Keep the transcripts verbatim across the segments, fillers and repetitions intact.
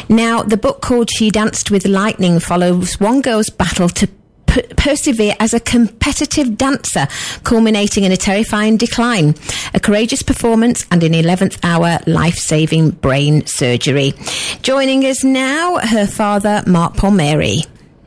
Now, the book called She Danced with Lightning follows one girl's battle to p- persevere as a competitive dancer, culminating in a terrifying decline, a courageous performance, and an eleventh hour life-saving brain surgery. Joining us now, her father, Mark Palmieri.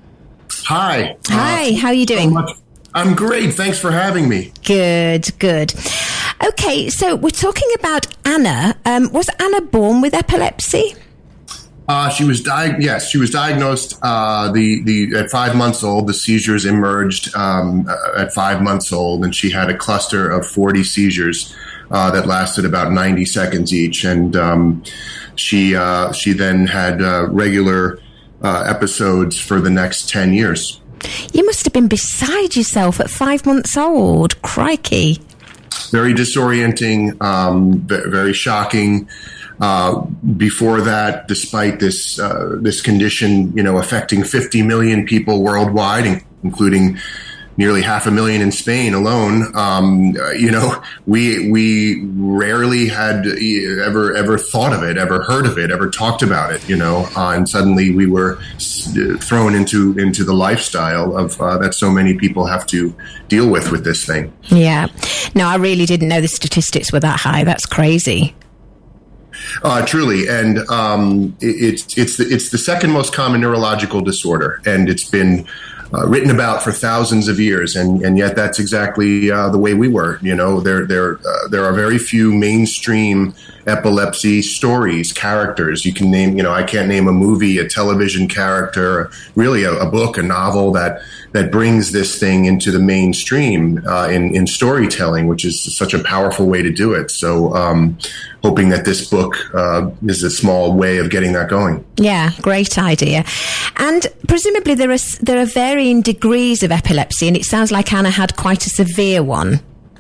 Hi. Hi, uh, how are you doing? So I'm great. Thanks for having me. Good, good. Okay, so we're talking about Anna. Um, was Anna born with epilepsy? Uh, she was di- yes, she was diagnosed uh, the the at five months old. The seizures emerged um, at five months old, and she had a cluster of forty seizures uh, that lasted about ninety seconds each. And um, she uh, she then had uh, regular uh, episodes for the next ten years. You must have been beside yourself at five months old. Crikey! Very disorienting, um, very shocking. Uh, before that, despite this uh, this condition, you know, affecting fifty million people worldwide, including nearly half a million in Spain alone, um, you know, we we rarely had ever ever thought of it, ever heard of it, ever talked about it, you know, uh, and suddenly we were thrown into into the lifestyle of uh, that so many people have to deal with with this thing. Yeah, no, I really didn't know the statistics were that high. That's crazy. Uh, truly, and um, it, it's it's the it's the second most common neurological disorder, and it's been uh, written about for thousands of years, and, and yet that's exactly uh, the way we were. You know, there there uh, there are very few mainstream epilepsy stories, characters. You can name, you know, I can't name a movie, a television character, really a, a book, a novel that that brings this thing into the mainstream uh, in in storytelling, which is such a powerful way to do it. So, um, hoping that this book uh, is a small way of getting that going. Yeah, great idea. And presumably there are there are varying degrees of epilepsy, and it sounds like Anna had quite a severe one.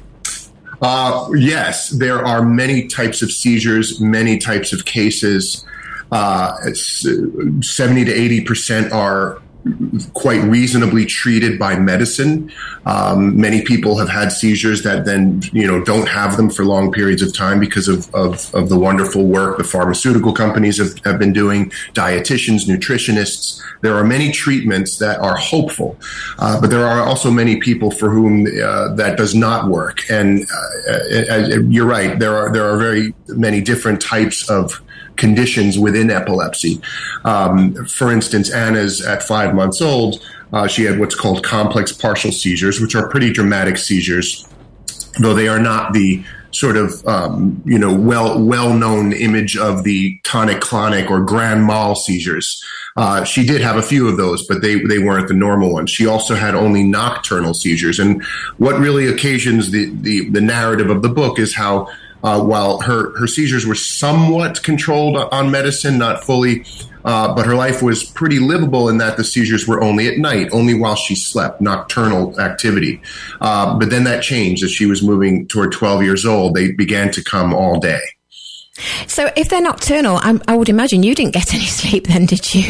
Uh, yes, there are many types of seizures, many types of cases. Uh, seventy to eighty percent are quite reasonably treated by medicine. Um, many people have had seizures that then, you know, don't have them for long periods of time because of, of, of the wonderful work the pharmaceutical companies have, have been doing, dietitians, nutritionists. There are many treatments that are hopeful, uh, but there are also many people for whom uh, that does not work. And uh, uh, you're right, there are there are very many different types of conditions within epilepsy. Um, for instance, Anna's at five months old, uh, she had what's called complex partial seizures, which are pretty dramatic seizures, though they are not the sort of, um, you know, well, well-known image of the tonic-clonic or grand mal seizures. Uh, she did have a few of those, but they, they weren't the normal ones. She also had only nocturnal seizures. And what really occasions the, the, the narrative of the book is how Uh, while her, her seizures were somewhat controlled on medicine, not fully, uh, but her life was pretty livable in that the seizures were only at night, only while she slept, nocturnal activity. Uh, but then that changed as she was moving toward twelve years old. They began to come all day. So if they're nocturnal, I'm, I would imagine you didn't get any sleep then, did you?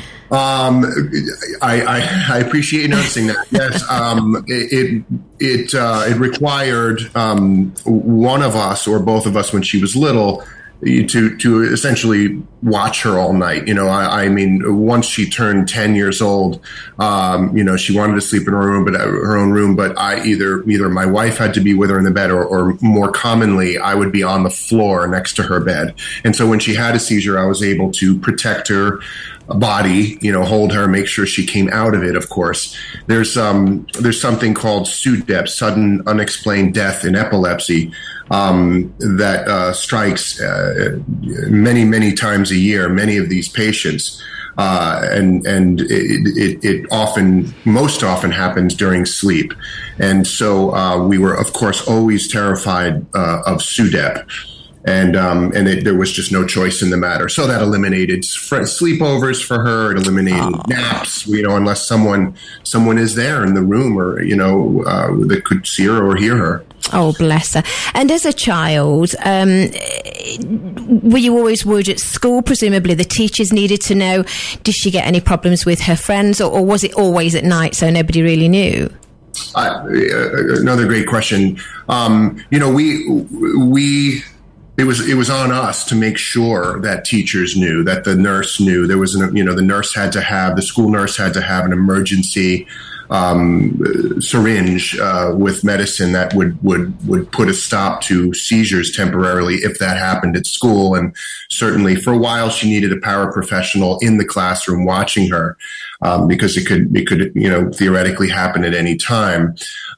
Um, I, I, I appreciate you noticing that. Yes, um, it it uh, it required um, one of us or both of us when she was little to to essentially watch her all night. You know, I, I mean, once she turned ten years old, um, you know, she wanted to sleep in her room, but her own room. But I either either my wife had to be with her in the bed, or, or more commonly, I would be on the floor next to her bed. And so when she had a seizure, I was able to protect her body, you know, hold her, make sure she came out of it. Of course, there's um there's something called S U D E P, sudden unexplained death in epilepsy, um, that uh, strikes uh, many many times a year. Many of these patients, uh, and and it, it, it often, most often, happens during sleep, and so uh, we were, of course, always terrified uh, of S U D E P. And um, and it, there was just no choice in the matter. So that eliminated fr- sleepovers for her. It eliminated oh. naps, you know, unless someone someone is there in the room, or, you know, uh, that could see her or hear her. Oh, bless her. And as a child, um, were you always worried at school? Presumably the teachers needed to know, did she get any problems with her friends, or, or was it always at night so nobody really knew? Uh, another great question. Um, you know, we we... it was it was on us to make sure that teachers knew, that the nurse knew. There was an, you know, the nurse had to have, the school nurse had to have an emergency um, syringe uh, with medicine that would, would, would put a stop to seizures temporarily if that happened at school. And certainly for a while, she needed a paraprofessional in the classroom watching her, um, because it could, it could, you know, theoretically happen at any time.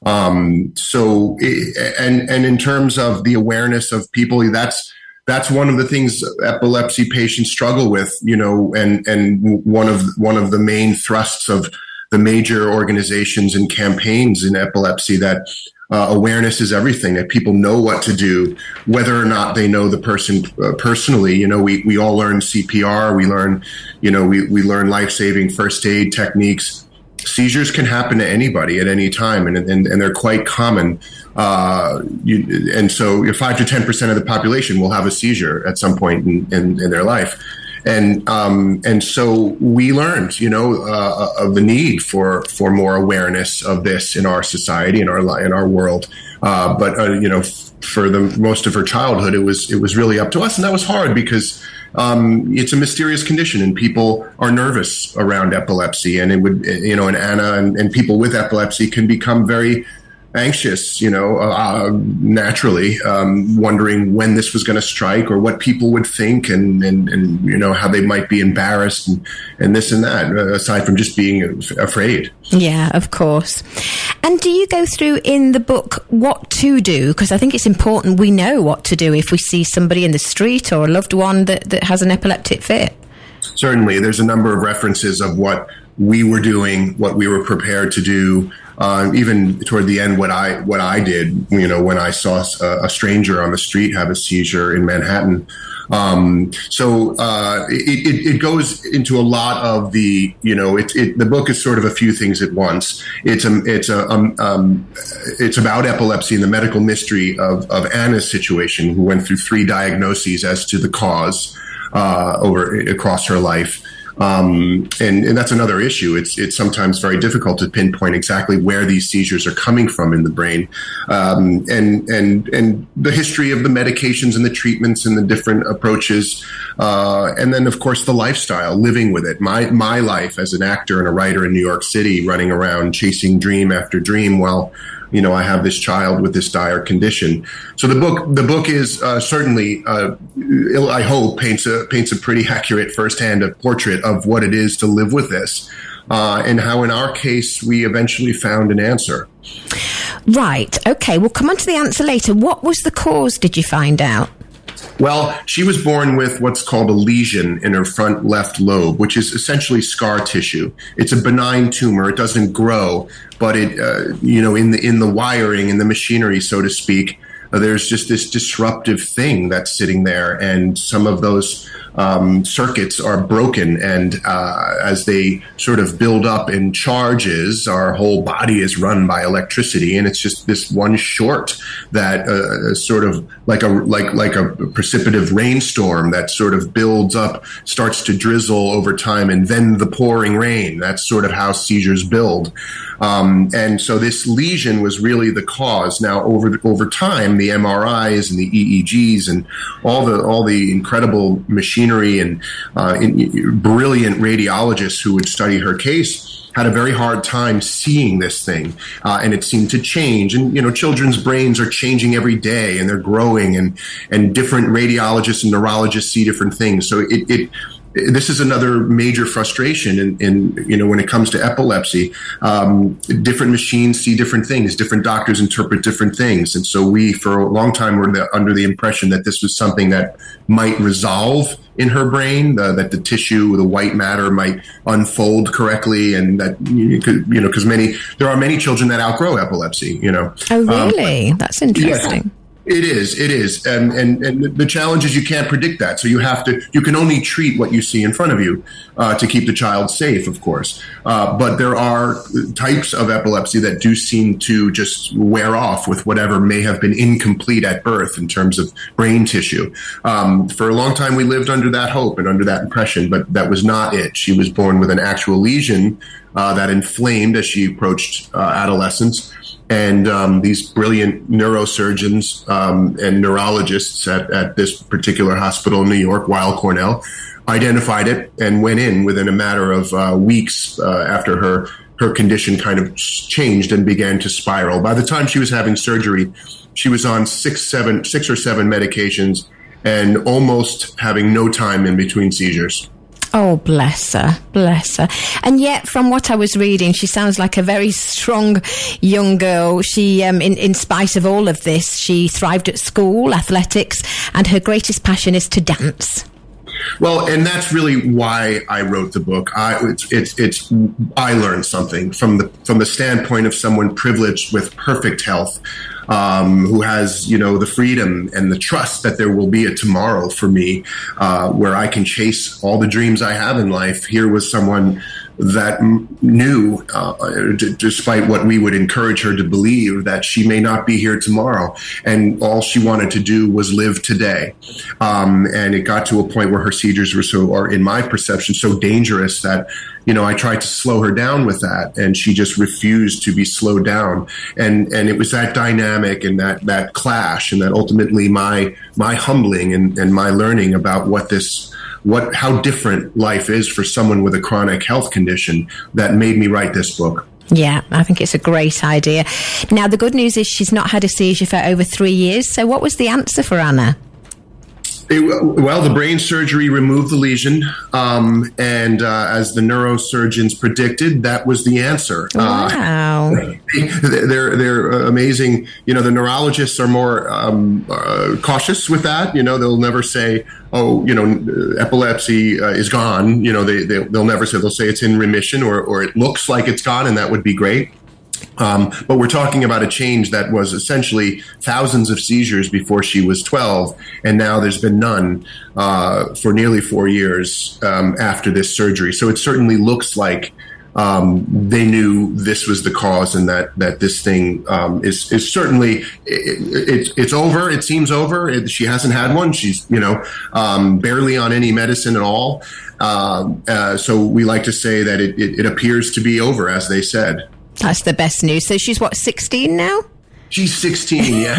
Um, so, it, and, and in terms of the awareness of people, that's, that's one of the things epilepsy patients struggle with, you know, and, and one of, one of the main thrusts of the major organizations and campaigns in epilepsy, that uh, awareness is everything, that people know what to do, whether or not they know the person uh, personally. You know, we, we all learn C P R, we learn, you know, we, we learn life-saving first aid techniques. Seizures can happen to anybody at any time, and, and, and they're quite common. Uh, you, and so five to ten percent of the population will have a seizure at some point in, in, in their life. And, um, and so we learned, you know, uh, of the need for, for more awareness of this in our society, in our, in our world. Uh, but, uh, you know, f- for the most of her childhood, it was, it was really up to us. And that was hard because, um, it's a mysterious condition and people are nervous around epilepsy, and it would, you know, and Anna and, and people with epilepsy can become very anxious, you know, uh, naturally, um, wondering when this was going to strike or what people would think, and, and, and, you know, how they might be embarrassed and, and this and that, aside from just being afraid. Yeah, of course. And do you go through in the book what to do? Because I think it's important we know what to do if we see somebody in the street or a loved one that, that has an epileptic fit. Certainly. There's a number of references of what we were doing, what we were prepared to do. Uh, even toward the end, what I what I did, you know, when I saw a, a stranger on the street have a seizure in Manhattan. Um, so uh, it, it, it goes into a lot of the, you know, it, it, the book is sort of a few things at once. It's a, it's a, um, um, it's about epilepsy and the medical mystery of of Anna's situation, who went through three diagnoses as to the cause uh, over across her life. Um, and, and that's another issue. It's, it's sometimes very difficult to pinpoint exactly where these seizures are coming from in the brain. Um, and, and, and the history of the medications and the treatments and the different approaches. Uh, and then of course the lifestyle, living with it. My, my life as an actor and a writer in New York City, running around chasing dream after dream while, you know, I have this child with this dire condition. So the book, the book is uh, certainly, uh, I hope, paints a paints a pretty accurate firsthand portrait of what it is to live with this, uh, and how, in our case, we eventually found an answer. Right. Okay. We'll come on to the answer later. What was the cause? Did you find out? Well, she was born with what's called a lesion in her front left lobe, which is essentially scar tissue. It's a benign tumor. It doesn't grow, but it, uh, you know, in the in the wiring, in the machinery, so to speak, uh, there's just this disruptive thing that's sitting there, and some of those um, circuits are broken. And uh, as they sort of build up in charges, our whole body is run by electricity, and it's just this one short that uh, sort of like a like like a precipitative rainstorm that sort of builds up, starts to drizzle over time, and then the pouring rain. That's sort of how seizures build. Um, and so this lesion was really the cause. Now, over over time, the M R Is and the E E Gs and all the all the incredible machinery and uh, in, brilliant radiologists who would study her case had a very hard time seeing this thing, uh, and it seemed to change. And you know, children's brains are changing every day, and they're growing, and and different radiologists and neurologists see different things. So it. it This is another major frustration in, in, you know, when it comes to epilepsy. Um, different machines see different things. Different doctors interpret different things. And so we, for a long time, were the, under the impression that this was something that might resolve in her brain, uh, that the tissue, the white matter might unfold correctly, and that, you could, you know, because many, there are many children that outgrow epilepsy, you know. Oh, really? Um, That's interesting. Yeah. It is, it is. And, and, and the challenge is you can't predict that. So you have to, you can only treat what you see in front of you, uh, to keep the child safe, of course. Uh, but there are types of epilepsy that do seem to just wear off with whatever may have been incomplete at birth in terms of brain tissue. Um, for a long time, we lived under that hope and under that impression, but that was not it. She was born with an actual lesion, uh, that inflamed as she approached uh, adolescence. And um, these brilliant neurosurgeons um, and neurologists at, at this particular hospital in New York, Weill Cornell, identified it and went in within a matter of uh, weeks uh, after her her condition kind of changed and began to spiral. By the time she was having surgery, she was on six, seven, six or seven medications and almost having no time in between seizures. Oh, bless her, bless her. And yet, from what I was reading, she sounds like a very strong young girl. She, um, in, in spite of all of this, she thrived at school, athletics, and her greatest passion is to dance. Well, and that's really why I wrote the book. I, it's, it's, it's, I learned something from the, from the standpoint of someone privileged with perfect health, um, who has, you know, the freedom and the trust that there will be a tomorrow for me, uh, where I can chase all the dreams I have in life. Here was someone that knew, uh, d- despite what we would encourage her to believe, that she may not be here tomorrow. And all she wanted to do was live today. Um, and it got to a point where her seizures were so, or in my perception, so dangerous that, you know, I tried to slow her down with that, and she just refused to be slowed down. And, and it was that dynamic and that, that clash, and that ultimately my, my humbling and, and my learning about what this, what, how different life is for someone with a chronic health condition that made me write this book. Yeah, I think it's a great idea. Now, the good news is she's not had a seizure for over three years. So what was the answer for Anna? It, well, the brain surgery removed the lesion, um, and uh, as the neurosurgeons predicted, that was the answer. Wow. Uh, they're they're amazing. You know, the neurologists are more um, uh, cautious with that. You know, they'll never say, "Oh, you know, epilepsy uh, is gone." You know, they, they they'll never say. They'll say it's in remission, or or it looks like it's gone, and that would be great. Um, but we're talking about a change that was essentially thousands of seizures before she was twelve, and now there's been none uh, for nearly four years um, after this surgery. So it certainly looks like um, they knew this was the cause, and that that this thing um, is is certainly it, it, it's over. It seems over. It, she hasn't had one. She's you know um, barely on any medicine at all. Uh, uh, so we like to say that it, it, it appears to be over, as they said. That's the best news. So she's what, sixteen now? She's sixteen, yeah.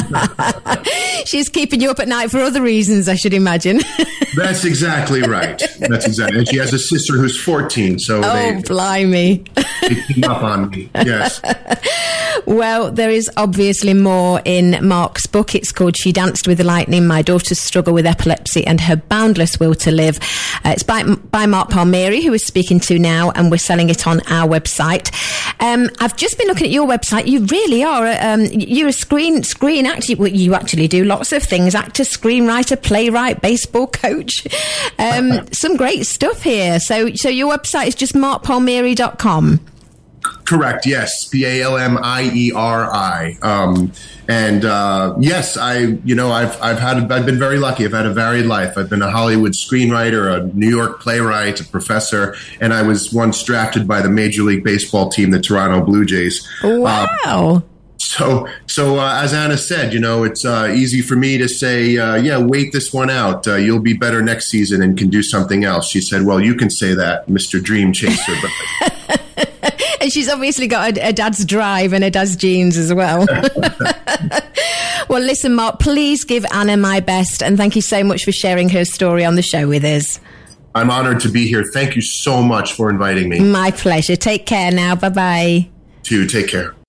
She's keeping you up at night for other reasons, I should imagine. That's exactly right. That's exactly. And she has a sister who's fourteen, so oh, they, blimey. they team up on me. Yes. Well, there is obviously more in Mark's book. It's called She Danced with the Lightning, My Daughter's Struggle with Epilepsy and Her Boundless Will to Live. Uh, it's by, by Mark Palmieri, who we're speaking to now, and we're selling it on our website. Um, I've just been looking at your website. You really are, a, um, you're a screen, screen actor. Well, you actually do lots of things. Actor, screenwriter, playwright, baseball coach. Um, some great stuff here. So, so your website is just mark palmieri dot com. Correct. Yes. P A L M I E R I. Um, and, uh, yes, I, you know, I've, I've had, I've been very lucky. I've had a varied life. I've been a Hollywood screenwriter, a New York playwright, a professor, and I was once drafted by the Major League Baseball team, the Toronto Blue Jays. Wow. Uh, So, so uh, as Anna said, you know, it's uh, easy for me to say, uh, yeah, wait this one out. Uh, you'll be better next season and can do something else. She said, well, you can say that, Mister Dream Chaser. But and she's obviously got a, a dad's drive and a dad's genes as well. Well, listen, Mark, please give Anna my best. And thank you so much for sharing her story on the show with us. I'm honored to be here. Thank you so much for inviting me. My pleasure. Take care now. Bye-bye. To take care.